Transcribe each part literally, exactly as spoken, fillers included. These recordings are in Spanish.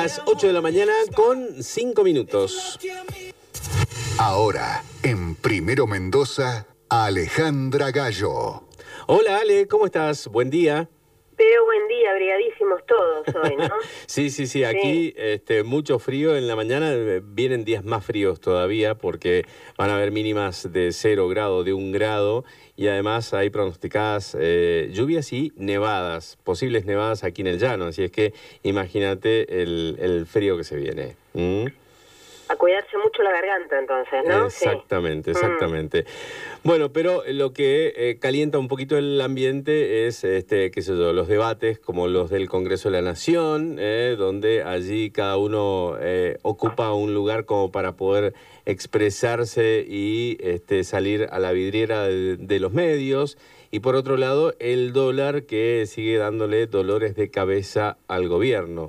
Las ocho de la mañana con cinco minutos. Ahora, en Primero Mendoza, Alejandra Gallo. Hola Ale, ¿cómo estás? Buen día. Pero buen día, abrigadísimos todos hoy, ¿no? sí, sí, sí, aquí sí. Este, mucho frío en la mañana, vienen días más fríos todavía porque van a haber mínimas de cero grado, de un grado, y además hay pronosticadas eh, lluvias y nevadas, posibles nevadas aquí en el llano, así es que imagínate el, el frío que se viene. ¿Mm? A cuidarse mucho la garganta, entonces, ¿no? Exactamente, sí. exactamente. Mm. Bueno, pero lo que eh, calienta un poquito el ambiente es, este, qué sé yo, los debates como los del Congreso de la Nación, eh, donde allí cada uno eh, ocupa un lugar como para poder expresarse y este, salir a la vidriera de, de los medios. Y por otro lado, el dólar que sigue dándole dolores de cabeza al gobierno.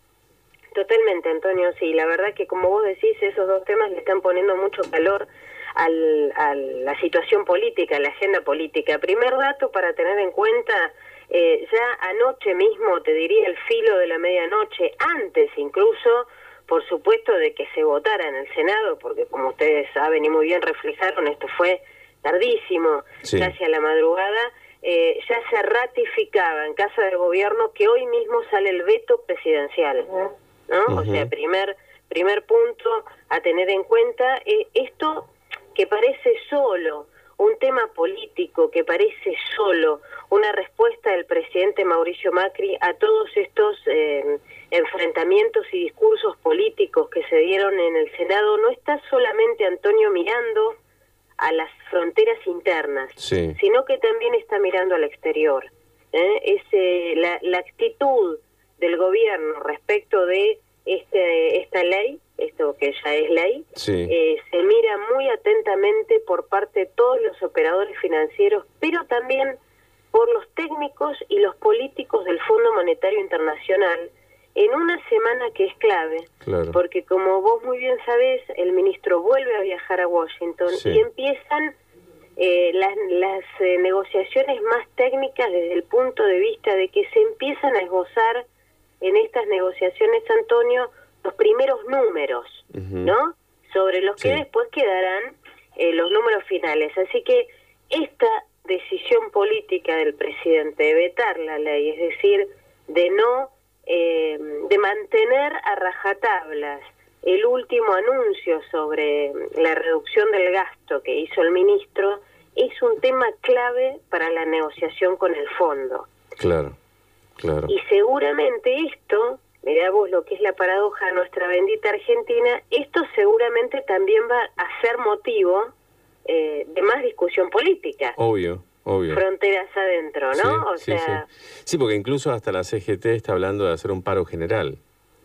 Totalmente, Antonio, sí, la verdad que como vos decís, esos dos temas le están poniendo mucho calor al, a la situación política, a la agenda política. Primer dato para tener en cuenta, eh, ya anoche mismo, te diría el filo de la medianoche, antes incluso, por supuesto, de que se votara en el Senado, porque como ustedes saben y muy bien reflejaron, esto fue tardísimo, sí. casi a la madrugada, eh, ya se ratificaba en Casa de Gobierno que hoy mismo sale el veto presidencial. Uh-huh. ¿No? Uh-huh. O sea, primer primer punto a tener en cuenta, eh, esto que parece solo un tema político, que parece solo una respuesta del presidente Mauricio Macri a todos estos eh, enfrentamientos y discursos políticos que se dieron en el Senado, no está solamente, Antonio, mirando a las fronteras internas, sí. sino que también está mirando al exterior. ¿eh? Es, eh, la, la actitud del gobierno respecto de este esta ley, esto que ya es ley, sí. eh, se mira muy atentamente por parte de todos los operadores financieros, pero también por los técnicos y los políticos del Fondo Monetario Internacional, en una semana que es clave, claro. porque como vos muy bien sabés, el ministro vuelve a viajar a Washington sí. y empiezan eh, las, las eh, negociaciones más técnicas desde el punto de vista de que se empiezan a esbozar en estas negociaciones, Antonio, los primeros números, uh-huh. ¿no? Sobre los que sí. después quedarán eh, los números finales. Así que esta decisión política del presidente de vetar la ley, es decir, de no, eh, de mantener a rajatablas el último anuncio sobre la reducción del gasto que hizo el ministro, es un tema clave para la negociación con el fondo. Claro. Claro. Y seguramente esto, mirá vos lo que es la paradoja de nuestra bendita Argentina, esto seguramente también va a ser motivo eh, de más discusión política. Obvio, obvio. Fronteras adentro, ¿no? Sí, o sí, sea, sí. sí, porque incluso hasta la C G T está hablando de hacer un paro general.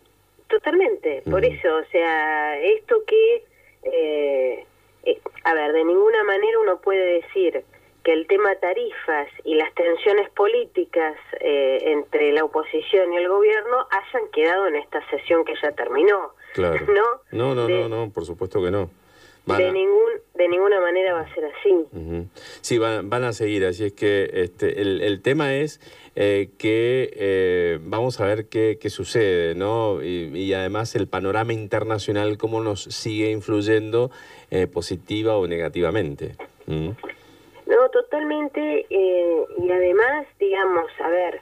Totalmente, por mm. eso, o sea, esto que, eh, eh, a ver, de ninguna manera uno puede decir que el tema tarifas y las tensiones políticas eh, entre la oposición y el gobierno hayan quedado en esta sesión que ya terminó. Claro. ¿No? No, no, de, no, no, por supuesto que no. Van de, a... ningún, de ninguna manera va a ser así. Uh-huh. Sí, van, van a seguir, así es que este, el, el tema es eh, que eh, vamos a ver qué, qué sucede, ¿no? Y, y además el panorama internacional, cómo nos sigue influyendo eh, positiva o negativamente. Uh-huh. No, totalmente, eh, y además, digamos, a ver,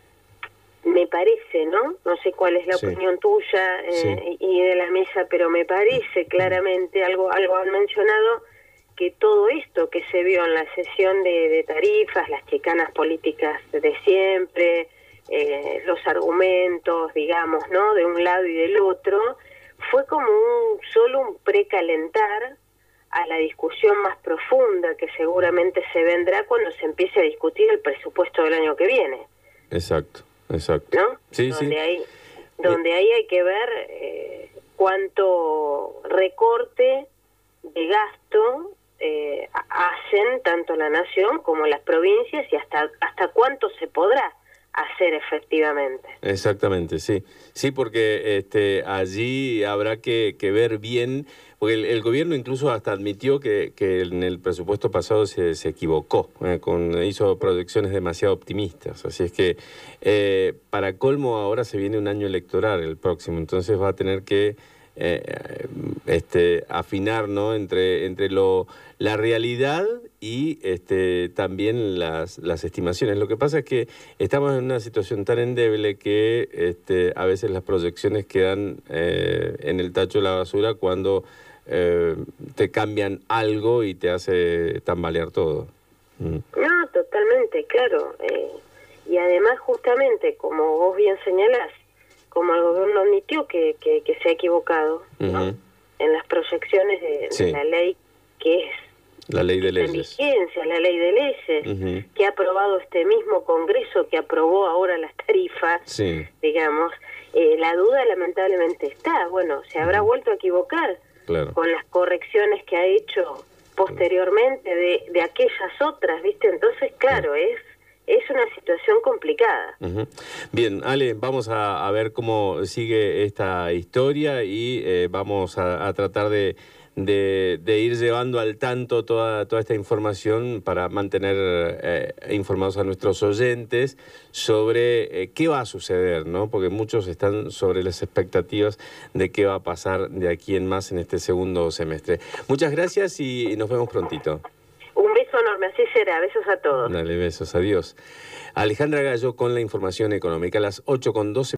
me parece, ¿no? No sé cuál es la sí. opinión tuya eh, sí. y de la mesa, pero me parece claramente, algo algo han mencionado, que todo esto que se vio en la sesión de, de tarifas, las chicanas políticas de siempre, eh, los argumentos, digamos, ¿no? De un lado y del otro, fue como un solo un precalentar a la discusión más profunda que seguramente se vendrá cuando se empiece a discutir el presupuesto del año que viene. Exacto, exacto. ¿No? Sí, donde sí. Hay, donde ahí hay que ver eh, cuánto recorte de gasto eh, hacen tanto la nación como las provincias y hasta hasta cuánto se podrá hacer efectivamente. Exactamente, sí. Sí, porque este, allí habrá que, que ver bien, porque el, el gobierno incluso hasta admitió que, que en el presupuesto pasado se, se equivocó, eh, con, hizo proyecciones demasiado optimistas. Así es que eh, para colmo ahora se viene un año electoral el próximo, entonces va a tener que eh, este, afinar, ¿no?, entre, entre lo, la realidad y este, también las, las estimaciones. Lo que pasa es que estamos en una situación tan endeble que este, a veces las proyecciones quedan eh, en el tacho de la basura cuando eh, te cambian algo y te hace tambalear todo. Mm. No, totalmente, claro. Eh, y además, justamente, como vos bien señalás, como el gobierno admitió que, que, que se ha equivocado, uh-huh, ¿no?, en las proyecciones de, sí, de la ley que es la ley de leyes, en vigencia, la ley de leyes, uh-huh, que ha aprobado este mismo Congreso, que aprobó ahora las tarifas, sí, digamos, eh, la duda lamentablemente está. Bueno, se habrá uh-huh vuelto a equivocar, claro, con las correcciones que ha hecho posteriormente de, de aquellas otras, ¿viste? Entonces, claro, uh-huh, es es una situación complicada. Uh-huh. Bien, Ale, vamos a, a ver cómo sigue esta historia y eh, vamos a, a tratar de, de, de ir llevando al tanto toda, toda esta información para mantener eh, informados a nuestros oyentes sobre eh, qué va a suceder, ¿no? Porque muchos están sobre las expectativas de qué va a pasar de aquí en más en este segundo semestre. Muchas gracias y nos vemos prontito. Un beso enorme, así será. Besos a todos. Dale, besos, adiós. Alejandra Gallo con la información económica a las ocho con doce.